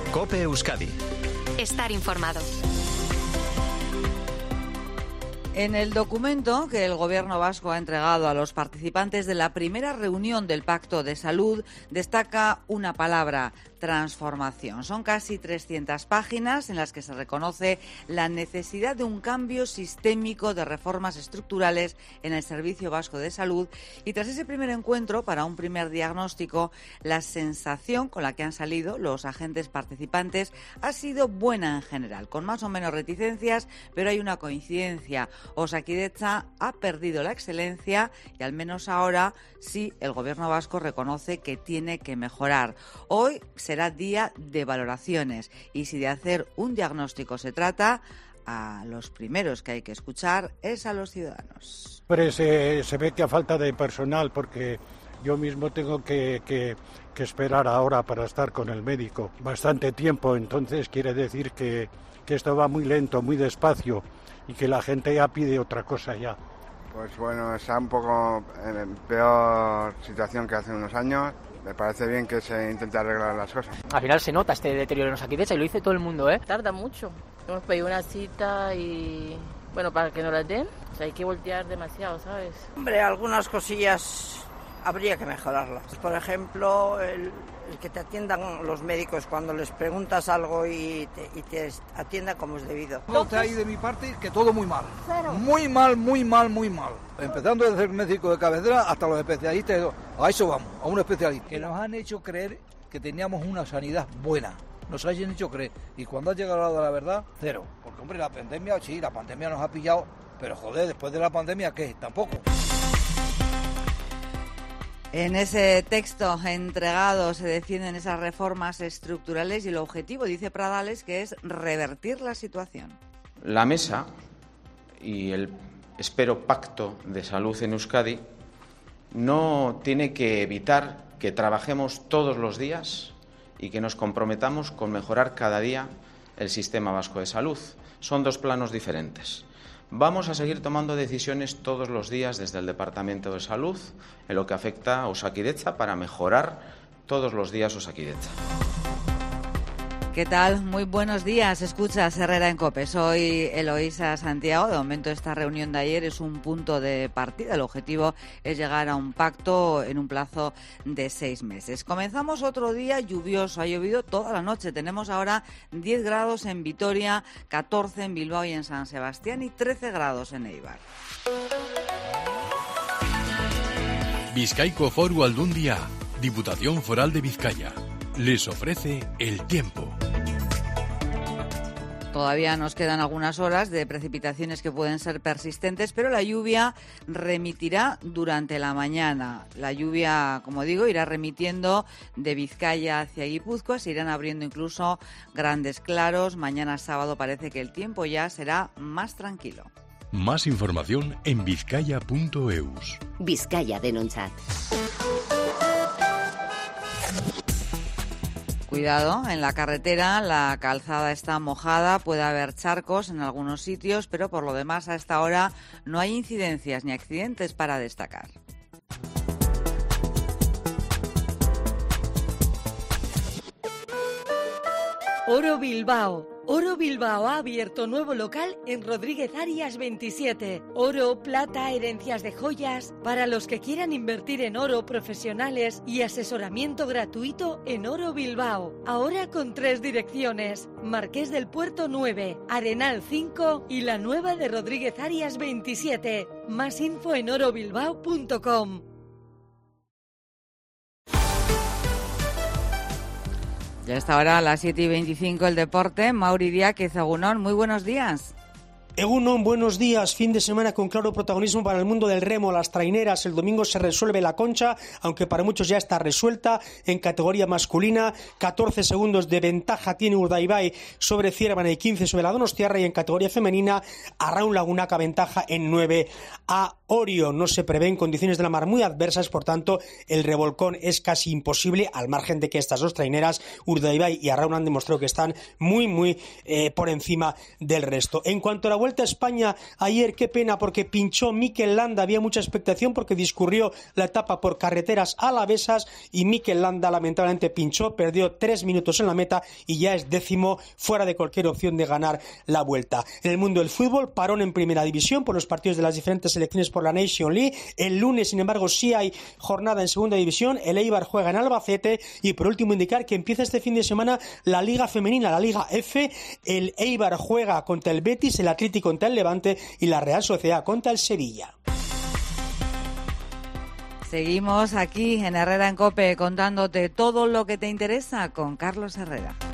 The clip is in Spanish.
COPE Euskadi. Estar informado. En el documento que el Gobierno vasco ha entregado a los participantes de la primera reunión del Pacto de Salud destaca una palabra: transformación. Son casi 300 páginas en las que se reconoce la necesidad de un cambio sistémico, de reformas estructurales en el Servicio Vasco de Salud, y tras ese primer encuentro para un primer diagnóstico, la sensación con la que han salido los agentes participantes ha sido buena en general, con más o menos reticencias, pero hay una coincidencia: Osakidetza ha perdido la excelencia y al menos ahora sí el Gobierno vasco reconoce que tiene que mejorar. Hoy será día de valoraciones y si de hacer un diagnóstico se trata, a los primeros que hay que escuchar es a los ciudadanos. Pero se ve que a falta de personal, porque yo mismo tengo que esperar ahora para estar con el médico bastante tiempo, entonces quiere decir que esto va muy lento, muy despacio y que la gente ya pide otra cosa ya. Pues bueno, está un poco en peor situación que hace unos años. Me parece bien que se intente arreglar las cosas. Al final se nota este deterioro en Osakidetza y lo dice todo el mundo, ¿eh? Tarda mucho. Hemos pedido una cita y, bueno, para que nos la den, pues hay que voltear demasiado, ¿sabes? Hombre, algunas cosillas habría que mejorarlas. Por ejemplo, el que te atiendan los médicos cuando les preguntas algo y te atiendan como es debido. Entonces, ahí de mi parte que todo muy mal. Cero. Muy mal, muy mal, muy mal. Empezando desde el médico de cabecera hasta los especialistas. A eso vamos, a un especialista. Que nos han hecho creer que teníamos una sanidad buena. Nos han hecho creer. Y cuando ha llegado la hora de la verdad, cero. Porque, hombre, la pandemia, sí, la pandemia nos ha pillado. Pero, joder, después de la pandemia, ¿qué? Tampoco. En ese texto entregado se defienden esas reformas estructurales y el objetivo, dice Pradales, que es revertir la situación. La mesa y el, espero, pacto de salud en Euskadi no tiene que evitar que trabajemos todos los días y que nos comprometamos con mejorar cada día el sistema vasco de salud. Son dos planos diferentes. Vamos a seguir tomando decisiones todos los días desde el Departamento de Salud en lo que afecta a Osakidetza para mejorar todos los días Osakidetza. ¿Qué tal? Muy buenos días. Escuchas Herrera en COPE. Soy Eloísa Santiago. De momento esta reunión de ayer es un punto de partida. El objetivo es llegar a un pacto en un plazo de 6 meses. Comenzamos otro día lluvioso. Ha llovido toda la noche. Tenemos ahora 10 grados en Vitoria, 14 en Bilbao y en San Sebastián y 13 grados en Eibar. Bizkaiko Foru Aldundia, Diputación Foral de Vizcaya, les ofrece el tiempo. Todavía nos quedan algunas horas de precipitaciones que pueden ser persistentes, pero la lluvia remitirá durante la mañana. La lluvia, como digo, irá remitiendo de Vizcaya hacia Guipúzcoa, se irán abriendo incluso grandes claros. Mañana sábado parece que el tiempo ya será más tranquilo. Más información en bizkaia.eus. Vizcaya denontzat. Cuidado, en la carretera la calzada está mojada, puede haber charcos en algunos sitios, pero por lo demás a esta hora no hay incidencias ni accidentes para destacar. Oro Bilbao. Oro Bilbao ha abierto nuevo local en Rodríguez Arias 27. Oro, plata, herencias de joyas, para los que quieran invertir en oro, profesionales y asesoramiento gratuito en Oro Bilbao. Ahora con 3 direcciones: Marqués del Puerto 9, Arenal 5 y la nueva de Rodríguez Arias 27. Más info en orobilbao.com. Ya está ahora a las 7:25 el deporte. Mauri Díaz, Egunon, muy buenos días. Egunon, buenos días. Fin de semana con claro protagonismo para el mundo del remo, las traineras. El domingo se resuelve la concha, aunque para muchos ya está resuelta. En categoría masculina, 14 segundos de ventaja tiene Urdaibai sobre Ciervan y 15 sobre la Donostiarra. Y en categoría femenina, Arraun Lagunaca ventaja en 9 a Orio. No se prevén condiciones de la mar muy adversas, por tanto el revolcón es casi imposible, al margen de que estas dos traineras, Urdaibai y Arraun, han demostrado que están muy por encima del resto. En cuanto a la Vuelta a España, ayer qué pena porque pinchó Mikel Landa, había mucha expectación porque discurrió la etapa por carreteras alavesas y Mikel Landa lamentablemente pinchó, perdió 3 minutos en la meta y ya es 10º, fuera de cualquier opción de ganar la Vuelta. En el mundo del fútbol, parón en primera división por los partidos de las diferentes selecciones por la Nation League. El lunes, sin embargo, sí hay jornada en segunda división. El Eibar juega en Albacete y por último indicar que empieza este fin de semana la Liga Femenina, la Liga F. El Eibar juega contra el Betis, el Athletic contra el Levante y la Real Sociedad contra el Sevilla. Seguimos aquí en Herrera en COPE contándote todo lo que te interesa con Carlos Herrera.